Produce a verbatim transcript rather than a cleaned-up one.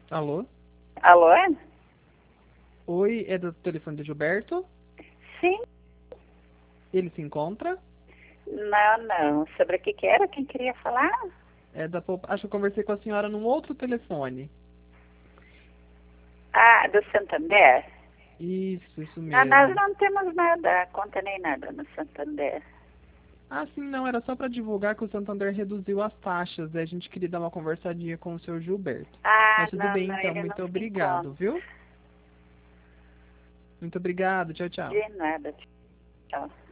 Alô? Alô? Oi, é do telefone do Gilberto? Sim. Ele se encontra? Não, não. Sobre o que que era? Quem queria falar? É da poup- Acho que eu conversei com a senhora num outro telefone. Ah, do Santander? Isso, isso Não, nós mesmo. não temos nada, conta nem nada no Santander. Ah, sim, não, era só para divulgar que o Santander reduziu as taxas, daí a gente queria dar uma conversadinha com o seu Gilberto. Ah, Mas tudo não, bem, não, então, ele não muito se obrigado, encontra. viu? Muito obrigado, tchau, tchau. De nada. Tchau.